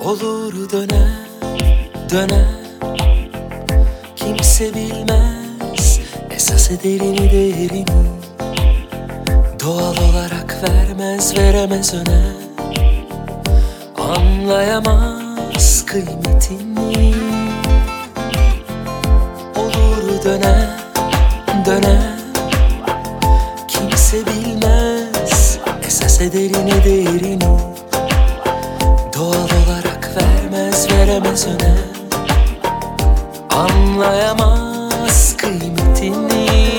Olur döner döner, kimse bilmez esas ederini değerini. Doğal olarak veremez öner, anlayamaz kıymetini. Olur döner döner, kimse bilmez esas ederini değerini. Doğal olarak veremez öner, anlayamaz kıymetini.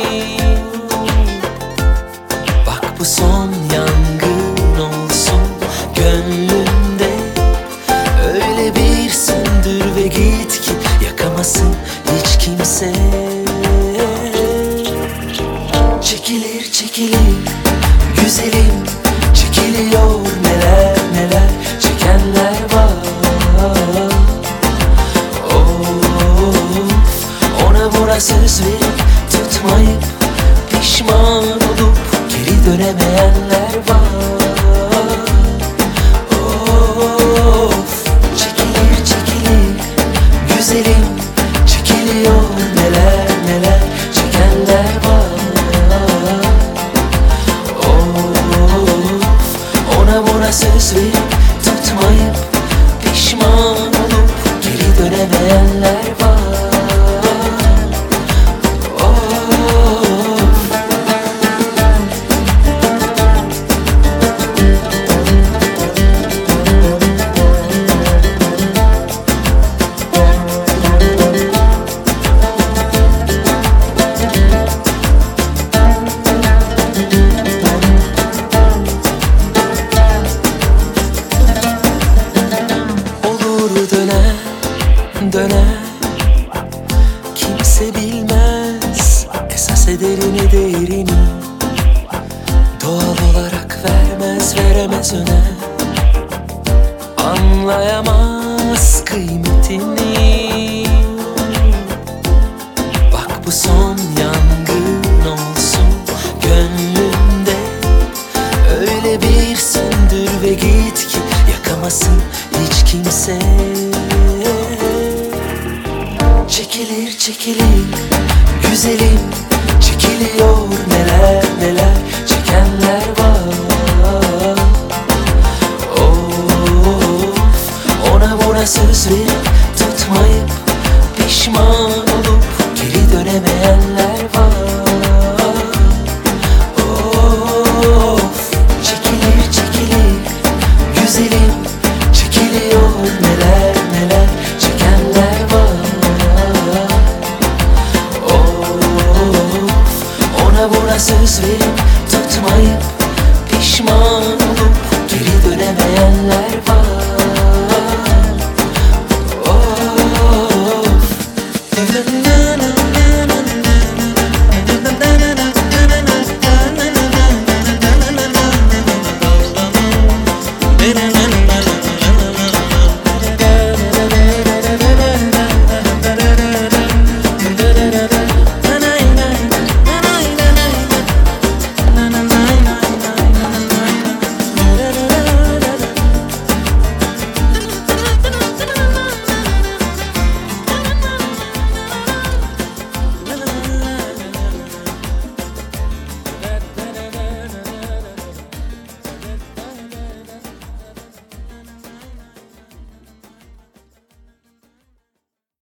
Bak bu son yangın olsun gönlünde, öyle bir söndür ve git ki yakamasın hiç kimse. Çekilir çekilir güzelim, çekiliyor neler neler, çekenler var. Of, ona buna söz verip tutmayıp pişman olup geri dönemeyenler var. Of, çekilir çekilir güzelim, çekiliyor neler neler, çekenler var. Ona buna söz verip tutmayıp pişman olup geri dönemeyenler var. Döner, kimse bilmez esas ederini değerini. Doğal olarak veremez öner, anlayamaz kıymetini. Bak bu son yangın olsun gönlünde, öyle bir söndür ve git ki yakamasın hiç kimse. Çekilir çekilir güzelim, çekiliyor neler neler, çekenler var. Of, ona buna söz verip tutmayıp pişman olup geri dönemeyenler var. Of, çekilir çekilir güzelim, çekiliyor neler neler, çekenler var. Ona buna söz verip tutmayıp pişman olup geri dönemeyenler var.